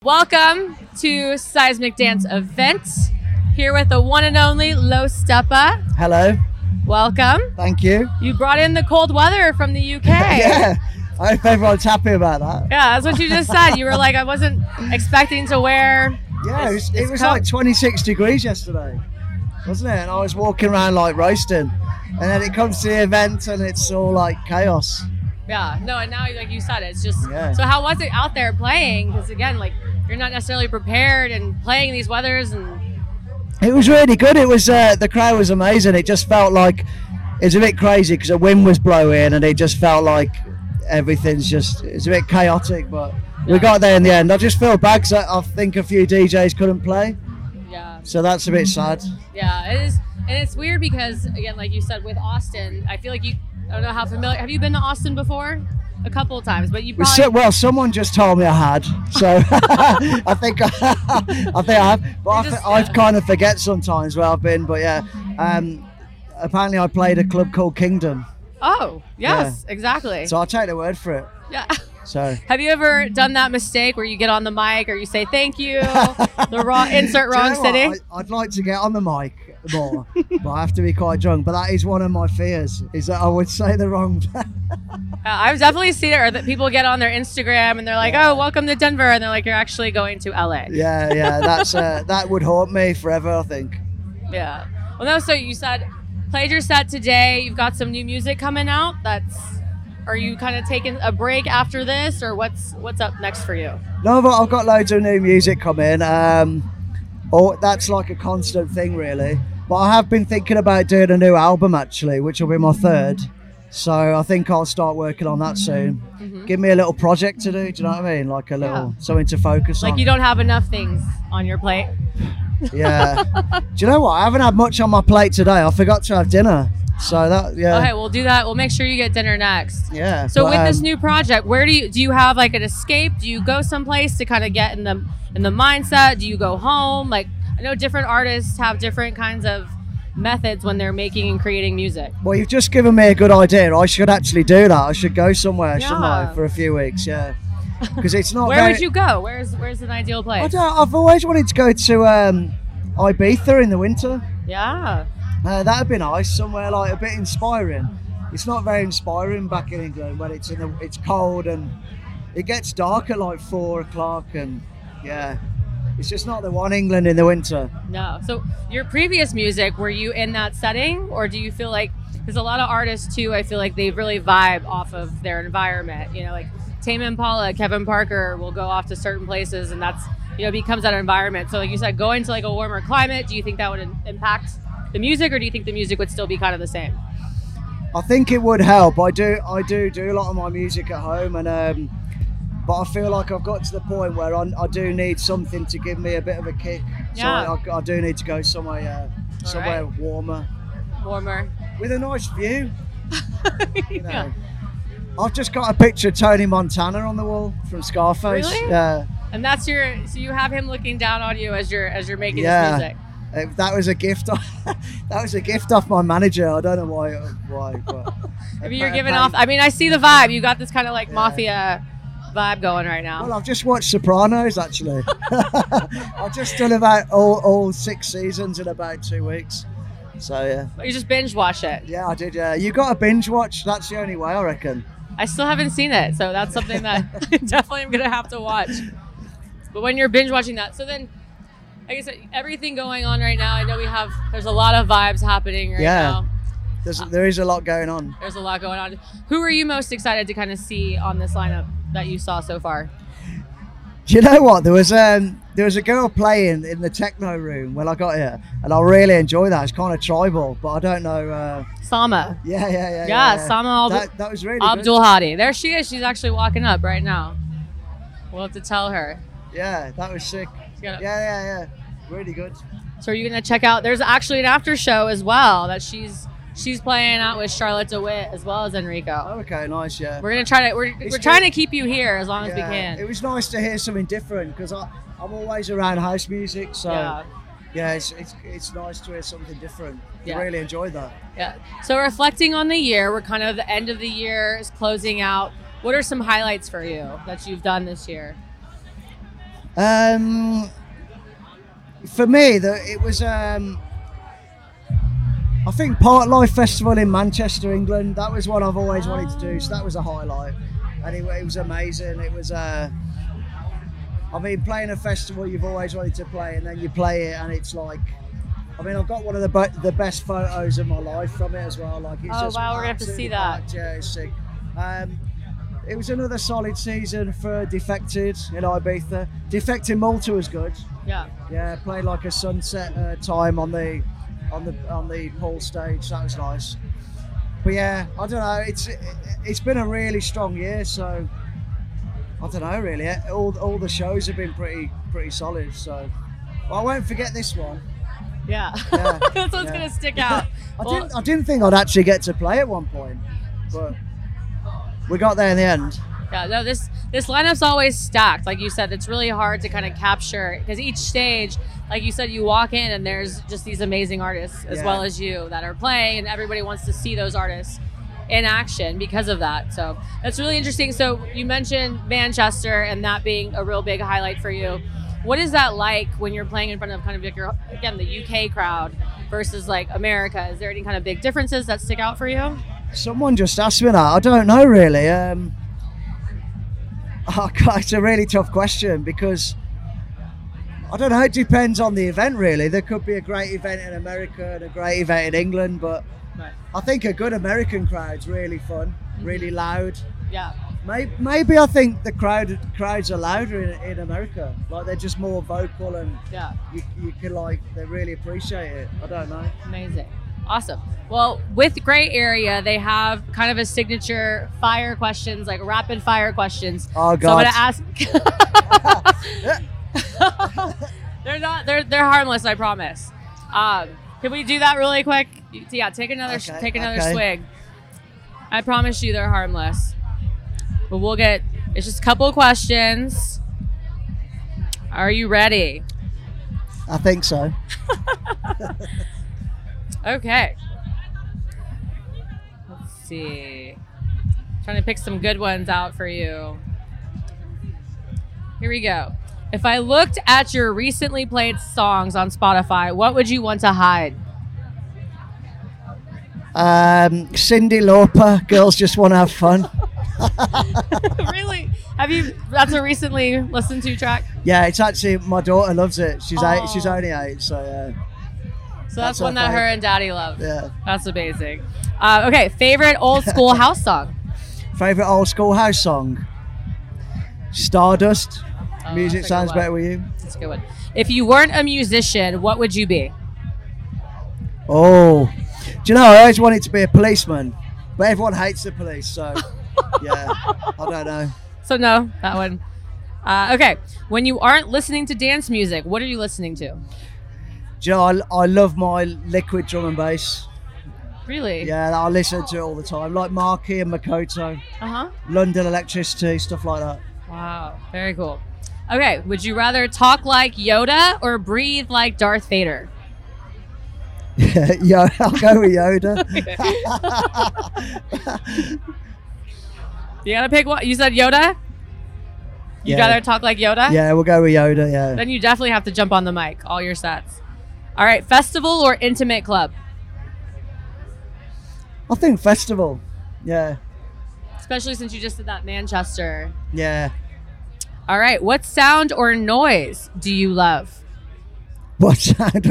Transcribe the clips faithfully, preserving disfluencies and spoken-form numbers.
Welcome to Seismic Dance Event. Here with the one and only Lo Steppa. Hello. Welcome. Thank you. You brought in the cold weather from the U K. Yeah. I hope everyone's happy about that. Yeah, that's what you just said. You were like, I wasn't expecting to wear. Yeah, this, it was, it was coat. like twenty-six degrees yesterday, wasn't it? And I was walking around like roasting. And then it comes to the event and it's all like chaos. Yeah, no, and now, like you said, it's just. Yeah. So, how was it out there playing? Because, again, like, you're not necessarily prepared and playing these weathers. And It was really good. It was uh, the crowd was amazing. It just felt like it was a bit crazy because the wind was blowing and it just felt like everything's just, it's a bit chaotic, but Yeah. we got there in the end. I just feel bad because I, I think a few D Js couldn't play. Yeah. So that's a bit sad. Yeah, it is. And it's weird because, again, like you said, with Austin, I feel like you, I don't know how familiar, have you been to Austin before? A couple of times, but you Well, probably. so- well, someone just told me I had, so I think I, I think I have. But I, You just- th- I yeah. kind of forget sometimes where I've been. But yeah, um, apparently I played a club called Kingdom, Oh, yes, exactly. so I'll take the word for it. Yeah. So Have you ever done that mistake where you get on the mic or you say thank you, the wrong insert Do you wrong know what? city? I, I'd like to get on the mic more, but I have to be quite drunk. But that is one of my fears: is that I would say the wrong. Uh, I've definitely seen it, or that people get on their Instagram and they're like, Yeah. "Oh, welcome to Denver," and they're like, "You're actually going to L A." yeah, yeah, that's uh, that would haunt me forever, I think. Yeah. Well, no. So you said played your set today. You've got some new music coming out. That's. Are you kind of taking a break after this, or what's what's up next for you? No, but I've got loads of new music coming. Um, oh, that's like a constant thing, really. But I have been thinking about doing a new album, actually, which will be my third. So I think I'll start working on that soon. Mhm. Give me a little project to do. Do you know what I mean? Like a little Yeah. something to focus Like on. you don't have enough things on your plate. Yeah. Do you know what? I haven't had much on my plate today. I forgot to have dinner. So that, yeah. Okay, we'll do that. We'll make sure you get dinner next. Yeah. So but, with this um, new project, where do you do you have like an escape? Do you go someplace to kind of get in the in the mindset? Do you go home? Like I know different artists have different kinds of methods when they're making and creating music. Well, you've just given me a good idea. I should actually do that. I should go somewhere, shouldn't I, Yeah. for a few weeks? Yeah. Because it's not Where very... would you go? Where's where's an ideal I place? don't, I've always wanted to go to um, Ibiza in the winter. Yeah. Uh, that'd be nice, somewhere like a bit inspiring. It's not very inspiring back in England when it's in the, it's cold and it gets dark at like four o'clock and yeah, it's just not the one England in the winter. No. So your previous music, were you in that setting, or do you feel like there's a lot of artists too? I feel like they really vibe off of their environment. You know, like Tame Impala, Kevin Parker will go off to certain places, and that's you know becomes that environment. So like you said, going to like a warmer climate, do you think that would in- impact the music, or do you think the music would still be kind of the same? I think it would help. I do, I do do a lot of my music at home, and um, but I feel like I've got to the point where I, I do need something to give me a bit of a kick. Yeah. So I, I do need to go somewhere, uh, somewhere right. warmer Warmer. with a nice view. You know. Yeah. I've just got a picture of Tony Montana on the wall from Scarface. Really? Yeah. And that's your. So you have him looking down on you as you're as you're making Yeah. this music. Uh, that was a gift. That was a gift off my manager. I don't know why. Why? But I mean, you're Appa- giving apparently- off. I mean, I see the vibe. You got this kind of like Yeah. mafia vibe going right now. Well, I've just watched Sopranos. Actually, I've just done about all, all six seasons in about two weeks. So yeah, But you just binge watch it. yeah, I did. Yeah, you got to binge watch. That's the only way, I reckon. I still haven't seen it, so that's something that I definitely am gonna have to watch. But when you're binge watching that, so then, like I said, everything going on right now. I know we have. There's a lot of vibes happening right Yeah. now. There's there is a lot going on. There's a lot going on. Who are you most excited to kind of see on this lineup that you saw so far? Do you know what? There was um there was a girl playing in the techno room when I got here, and I really enjoy that. It's kind of tribal, but I don't know. Uh, Sama. yeah, yeah, yeah. Yeah, Sama Abdul- That, that was really good. Abdul Hadi. There she is. She's actually walking up right now. We'll have to tell her. Yeah, that was sick. She's gonna- Yeah, yeah, yeah. Really good. So are you gonna check out? There's actually an after show as well that she's she's playing out with Charlotte DeWitt as well as Enrico. Oh, okay, nice. Yeah. We're gonna try to we're, It's we're trying to good. keep you here as long as we Yeah, can. It was nice to hear something different because I'm always around house music, so Yeah. yeah, it's, it's it's nice to hear something different. Yeah. I really enjoyed that. Yeah. So reflecting on the year, we're kind of the end of the year is closing out. What are some highlights for you that you've done this year? Um, for me, the, it was. Um, I think Park Life Festival in Manchester, England. That was what I've always wanted to do. So that was a highlight, and it, it was amazing. It was. Uh, I mean, playing a festival you've always wanted to play, and then you play it, and it's like. I mean, I've got one of the be- the best photos of my life from it as well. Like, it's Oh just wow, we're gonna have to see that. packed. Yeah, it's sick. Um, it was another solid season for Defected in Ibiza. Defected Malta was good. Yeah. Yeah, played like a sunset uh, time on the on the on the pool stage. That was nice. But yeah, I don't know. It's it's been a really strong year, so I don't know really. All all the shows have been pretty pretty solid. So well, I won't forget this one. Yeah. Yeah, This one's yeah. gonna stick out. I Well, didn't I didn't think I'd actually get to play at one point, but we got there in the end. Yeah, no, this this lineup's always stacked. Like you said, it's really hard to kind of capture because each stage, like you said, you walk in and there's just these amazing artists as Yeah. well as you that are playing, and everybody wants to see those artists in action because of that. So that's really interesting. So you mentioned Manchester and that being a real big highlight for you. What is that like when you're playing in front of kind of like your, again, the U K crowd versus like America? Is there any kind of big differences that stick out for you? Someone just asked me that. I don't know really. Um, oh God, it's a really tough question because I don't know. It depends on the event really. There could be a great event in America and a great event in England, but Right. I think a good American crowd's really fun, really loud. Yeah. Maybe, maybe I think the crowd crowds are louder in, in America. Like they're just more vocal and Yeah. you, you can like they really appreciate it. I don't know. Amazing. Awesome. Well, with Gray Area, they have kind of a signature fire questions, like rapid fire questions. Oh So God. I'm gonna ask. they're not. They're they're harmless. I promise. Um, can we do that really quick? Yeah. Take another. Okay, take another okay. swig. I promise you, they're harmless. But we'll get. It's just a couple of questions. Are you ready? I think so. Okay. Let's see. Trying to pick some good ones out for you. Here we go. If I looked at your recently played songs on Spotify, what would you want to hide? Um, Cyndi Lauper, Girls Just Want to Have Fun. Really? Have you? That's a recently listened to track. Yeah, it's actually my daughter loves it. She's eight. She's Oh. only eight, so yeah. So that's, That's one our that her fave. and Daddy love. Yeah. That's amazing. Uh, okay, favorite old school house song. Favorite old school house song? Stardust. Oh, Music that's a good sounds one. better with you. That's a good one. If you weren't a musician, what would you be? Oh, do you know? I always wanted to be a policeman, but everyone hates the police, so yeah. I don't know. So no, that one. Uh, okay, when you aren't listening to dance music, what are you listening to? Do you know? I, I love my liquid drum and bass. Really? Yeah, I listen to it all the time, like Marky and Makoto, Uh huh. London Electricity, stuff like that. Wow, very cool. Okay, would you rather talk like Yoda or breathe like Darth Vader? Yeah, I'll go with Yoda. You gotta pick what? You said Yoda? You'd Yeah. rather talk like Yoda? Yeah, we'll go with Yoda. Yeah. Then you definitely have to jump on the mic, all your sets. All right, festival or intimate club? I think festival. Yeah, Especially since you just did that Manchester. yeah. All right, what sound or noise do you love? What sound?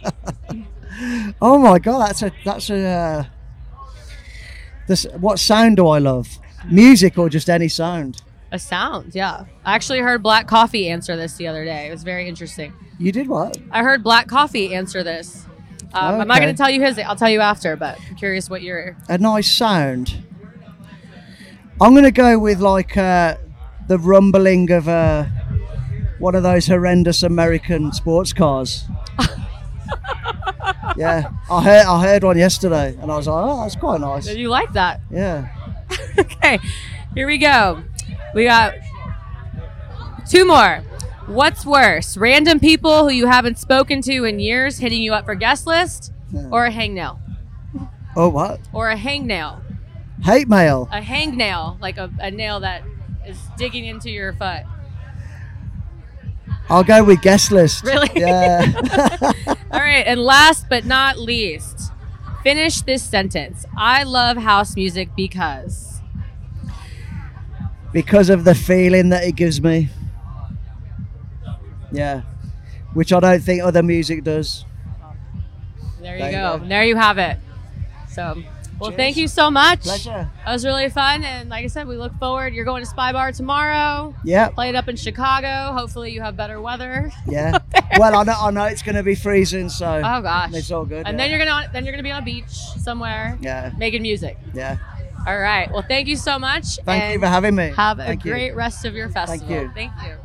Oh my god, that's a that's a. Uh, this what sound do I love? Music or just any sound? A sound, yeah. I actually heard Black Coffee answer this the other day. It was very interesting. You did what? I heard Black Coffee answer this. Um, I'm not Okay. going to tell you his. I'll tell you after, but I'm curious what your. A nice sound. I'm gonna go with like uh, the rumbling of uh, one of those horrendous American sports cars. Yeah, I heard I heard one yesterday, and I was like, oh, that's quite nice. You like that? Yeah. Okay, here we go. We got two more. What's worse, random people who you haven't spoken to in years hitting you up for guest list, Yeah. or a hangnail? Oh, what? Or a hangnail? Hate mail. A hangnail, like a, a nail that is digging into your foot. I'll go with guest list. Really? Yeah. All right, and last but not least, finish this sentence. I love house music because. Because of the feeling that it gives me. Yeah. Which I don't think other music does. There you, There you go. go. There you have it. So, well, Cheers. thank you so much. Pleasure. That was really fun, and like I said, we look forward. You're going to Spy Bar tomorrow. Yeah. Play it up in Chicago. Hopefully, you have better weather. Yeah. Well, I know, I know it's going to be freezing, so Oh gosh. it's all good. And yeah. then you're gonna then you're gonna be on a beach somewhere Yeah. making music. Yeah. All right. Well, thank you so much. Thank and you for having me. Have a Thank you. great rest of your festival. you. Thank you.